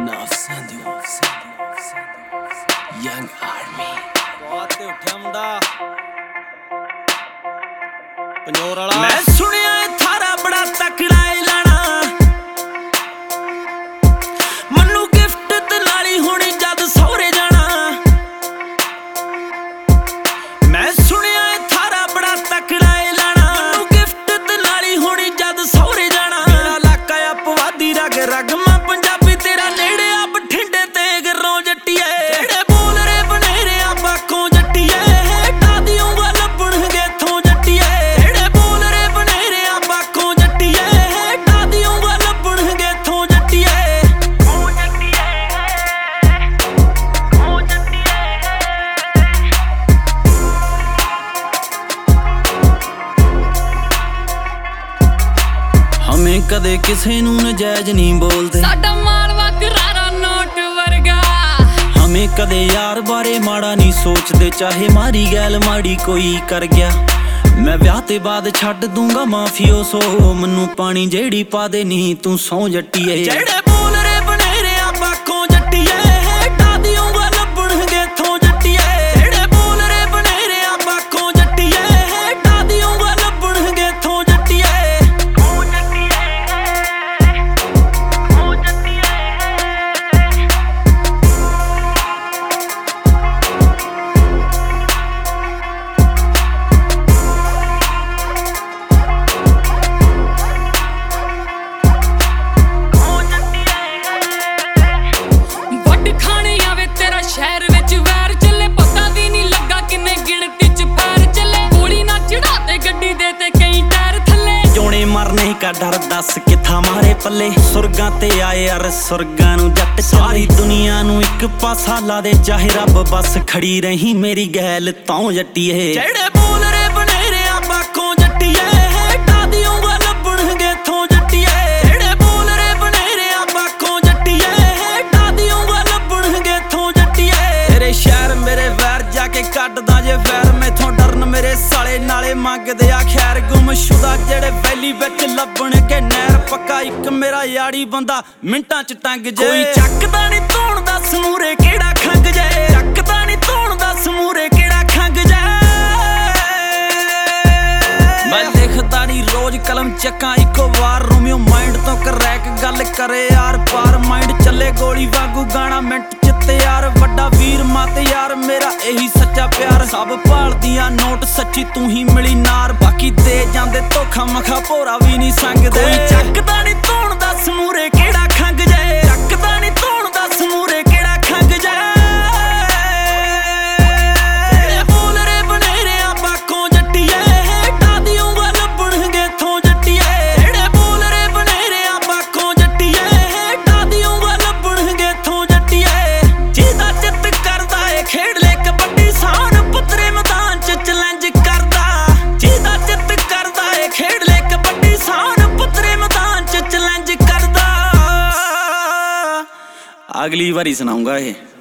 Enough Sandhu, Young Army। बहुत ते उठ्या मुंडा पंजोर वाला। मैं सुनिया थारा बड़ा तकड़ा लाना मनु गिफ्ट ते नाली होनी जद सौरे जाना। मैं सुनिया थारा बड़ा तकड़ा लाना मनु गिफ्ट ते नाली होनी जद सौरे जाना। मेरा इलाका आ पवादी रग रग मैं पंजाबी तेरा नेड़े आ बठिंडे ते गरों जट्टिए जेड़े बोल रे बनेरे आ बाकों जट्टिए टा दियूंगा लभणगे थों जट्टिए जेड़े बोल रे बनेरे आ बाकों जट्टिए टा दियूंगा लभणगे थों जट्टिए ओ जट्टिए ओ जट्टिए। हमें कदे किसे नूं नजायज नहीं बोलते साडा मारवा करारा नोट वर्गा। हमें कदे यार बारे माड़ा नहीं सोचते चाहे मारी गैल माड़ी कोई कर गया। मैं ब्याह ते बाद छड्ड दूंगा माफियो सो मन्नू पानी जेड़ी पा दे नहीं तू सौ जट्टिए जेड़े बोल रे बनेरे आ बाकों जट्टिए टा दियूंगा लभणगे थों जट्टिए जेड़े बोल रे बनेरे आ बाकों जट्टिए टा दियूंगा लभणगे थों जट्टिए ओ जट्टिए ओ जट्टिए। ਵੱਡ ਖਾਣੇ ਆਵੇ ਤੇਰਾ ਸ਼ਹਿਰ ਵਿੱਚ ਵੈਰ ਚੱਲੇ ਪਤਾ ਵੀ ਨਹੀਂ ਲੱਗਾ ਕਿੰਨੇ ਗਿਣਤੀ ਚ ਪੈਰ ਚੱਲੇ ਗੋਲੀ ਨਾ ਚੜਾ ਤੇ ਗੱਡੀ ਦੇ ਤੇ ਕਈ ਟਾਇਰ ਥੱਲੇ ਜੋਣੇ ਮਰਨੇ ਕਾ ਡਰ ਦੱਸ ਕਿੱਥਾ ਮਾਰੇ ਪੱਲੇ ਸੁਰਗਾਂ ਤੇ ਆਏ ਯਾਰ ਸੁਰਗਾਂ ਨੂੰ ਜੱਟ ਸਾਰੀ ਦੁਨੀਆ ਨੂੰ ਇੱਕ ਪਾਸਾ ਲਾ ਦੇ ਚਾਹੇ ਰੱਬ ਬਸ ਖੜੀ ਰਹੀ ਮੇਰੀ ਗੈਲ ਤੌਂ ਜੱਟੀਏ ਜਿਹੜੇ ਬੋਲ ਰੇ ਬਨੇਰੇ ਆ ਬਾਕੋਂ ਜੱਟੀਏ ਡਾ ਦਿਊਂਗਾ ਲੱਭਣਗੇ ਥੋਂ ਜੱਟੀਏ ਜਿਹੜੇ ਬੋਲ ਰੇ ਬਨੇਰੇ ਆ ਬਾਕੋਂ ਜੱਟੀਏ ਡਾ ਦਿਊਂਗਾ ਲੱਭਣਗੇ ਥੋਂ ਜੱਟੀਏ ਤੇਰੇ ਸ਼ਹਿਰ ਮੇਰੇ ਵੈਰ ਜਾ ਕੇ ਕੱਢਦਾ ਜੇ ਵੈਰ ਮੈਥੋਂ ਡਰਨ ਮੇਰੇ ਸਾਲੇ ਨਾਲੇ ਮੰਗਦੇ ਆ ਖੈਰ ਗੁੰਮਸ਼ੁਦਾ ਜਿਹੜੇ ਵੈਲੀ ਵਿੱਚ ਲੱਭਣਗੇ ਨਹਿਰ ਪੱਕਾ ਇੱਕ ਮੇਰਾ ਯਾਰੀ ਬੰਦਾ ਮਿੰਟਾਂ ਚ ਟੰਗ ਜੇ ਕੋਈ ਚੱਕਦਾ ਨਹੀਂ ਧੋਣ ਦੱਸ ਮੂਰੇ ਕਿਹੜਾ ਖੰਗ ਜੇ ਚੱਕਦਾ ਨਹੀਂ ਧੋਣ ਦੱਸ ਮੂਰੇ ਕਿਹੜਾ ਖੰਗ ਜੇ ਮੈਂ ਲਿਖਦਾ ਨਹੀਂ ਰੋਜ਼ ਕਲਮ ਚੱਕਾਂ ਇੱਕੋ ਵਾਰ ਰੋਮੀਓ ਮਾਈਂਡ ਤੋਂ ਕਰੈਕ ਗੱਲ ਕਰੇ ਯਾਰ ਪਾਰ ਮਾਈਂਡ ਚੱਲੇ ਗੋਲੀ ਵਾਂਗੂ ਗਾਣਾ ਮਿੰਟ ਚ ਤਿਆਰ ਵੱਡਾ ਵੀਰ ਮਤ ਯਾਰ ਮੇਰਾ ਇਹੀ ਸੱਚਾ ਪਿਆਰ ਸਭ ਭਾਲਦੀਆਂ ਨੋਟ ਸੱਚੀ ਤੂੰ ਹੀ ਮਿਲੀ ਨਾਰ ਬਾਕੀ ਦੇ ਜਾਂਦੇ ਧੋਖਾ ਮਖਾ ਭੋਰਾ ਵੀ ਨਹੀਂ ਸੰਗਦੇ ਕੋਈ ਚੱਕਦਾ ਨਹੀਂ ਧੋਣ ਦੱਸ ਮੂਰੇ ਕਿਹੜਾ ਖੰਗ ਜੇ ਚੱਕਦਾ ਨਹੀਂ ਧੋਣ ਦੱਸ ਮੂਰੇ ਕਿਹੜਾ ਖੰਗ ਜੇ ਜਿਹੜੇ ਬੋਲ ਰੇ ਬਨੇਰੇ ਆ ਬਾਕੋਂ ਜੱਟੀਏ ਡਾ ਦਿਊਂਗਾ ਲੱਭਣਗੇ ਥੋਂ ਜੱਟੀਏ ਜਿਹੜੇ ਬੋਲ ਰੇ ਬਨੇਰੇ ਆ ਬਾਕੋਂ ਜੱਟੀਏ ਡਾ ਦਿਊਂਗਾ ਲੱਭਣਗੇ ਥੋਂ ਜੱਟੀਏ ਜਿਹਦਾ ਚਿੱਤ ਕਰਦਾ ਏ ਖੇਡ ਲੈ ਕਬੱਡੀ ਸਾਨ ਪੁੱਤਰੇ ਮੈਦਾਨ ਚ ਚੈਲੰਜ ਕਰਦਾ ਜਿਹਦਾ ਚਿੱਤ ਕਰਦਾ ਏ ਖੇਡ ਲੈ ਕਬੱਡੀ ਸਾਨ ਪੁੱਤਰੇ ਮੈਦਾਨ ਚ ਚੈਲੰਜ ਕਰਦਾ। ਅਗਲੀ ਵਾਰੀ ਸੁਣਾਉਂਗਾ ਇਹ।